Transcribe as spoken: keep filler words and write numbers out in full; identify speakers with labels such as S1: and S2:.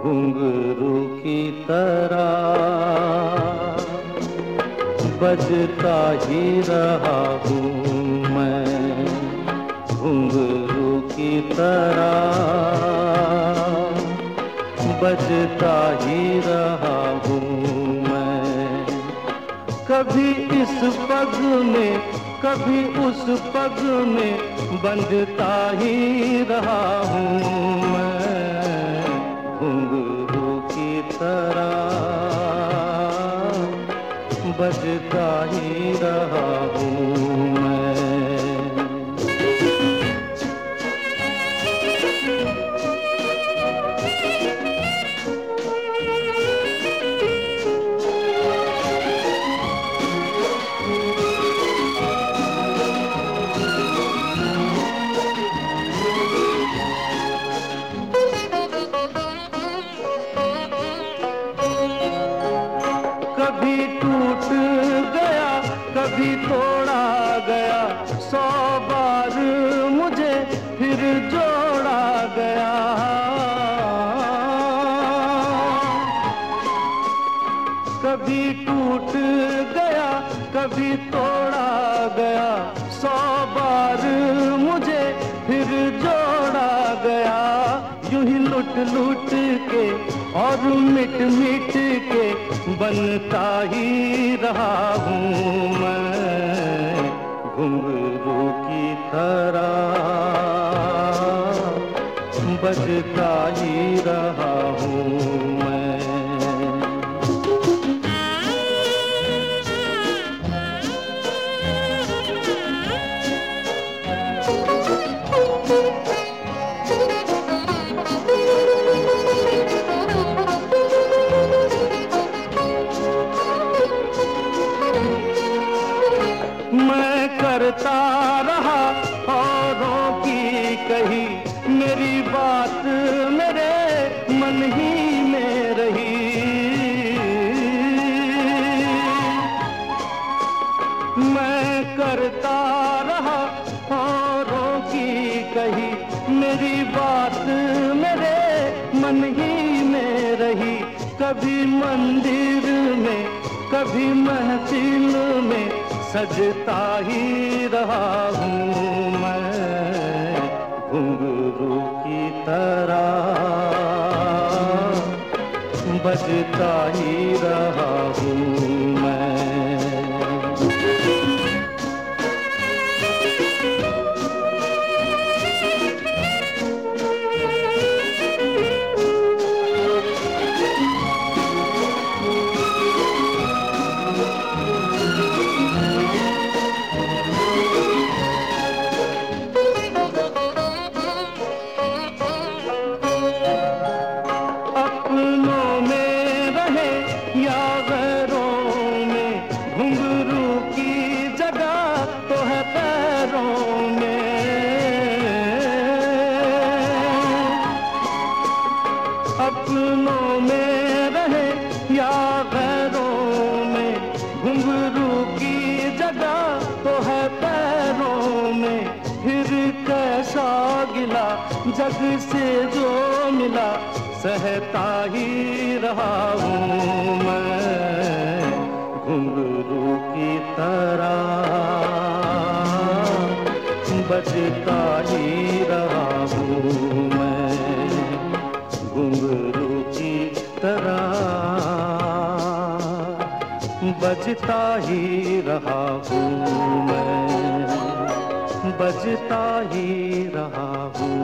S1: घुंघरू की तरह बजता ही रहा हूँ मैं, घुंघरू की तरह बजता ही रहा हूँ मैं। कभी इस पग में कभी उस पग में बंधता ही रहा हूँ मैं, घुंघरू की तरह बजता ही रहा हूँ मैं। कभी टूट गया कभी तोड़ा गया, सौ बार मुझे फिर जोड़ा गया। कभी टूट गया कभी तोड़ा गया, सौ बार मुझे फिर जोड़ा गया। यूं ही लुट लुट के और मिट मिट के बनता ही रहा हूँ मैं, घुंघरू की तरह बजता ही रहा हूँ मैं। मैं करता रहा औरों की कही, मेरी बात मेरे मन ही में रही। मैं करता रहा औरों की कही, मेरी बात मेरे मन ही में रही। कभी मंदिर में कभी महफिल में सजता ही रहा हूँ मैं, घुंघरू की तरह बजता ही रहा हूँ मैं। या गैरों में घुंघरू की जगह तो है पैरों में। अपनों में रहे या गैरों में घुंघरू की जगह तो है पैरों में। फिर कैसा गिला जग से जो मिला सहता ही रहा हूँ मैं, घुंघरू की तरह बजता ही रहा हूँ मैं, घुंघरू की तरह बजता ही रहा हूँ मैं, बजता ही रहा हूँ।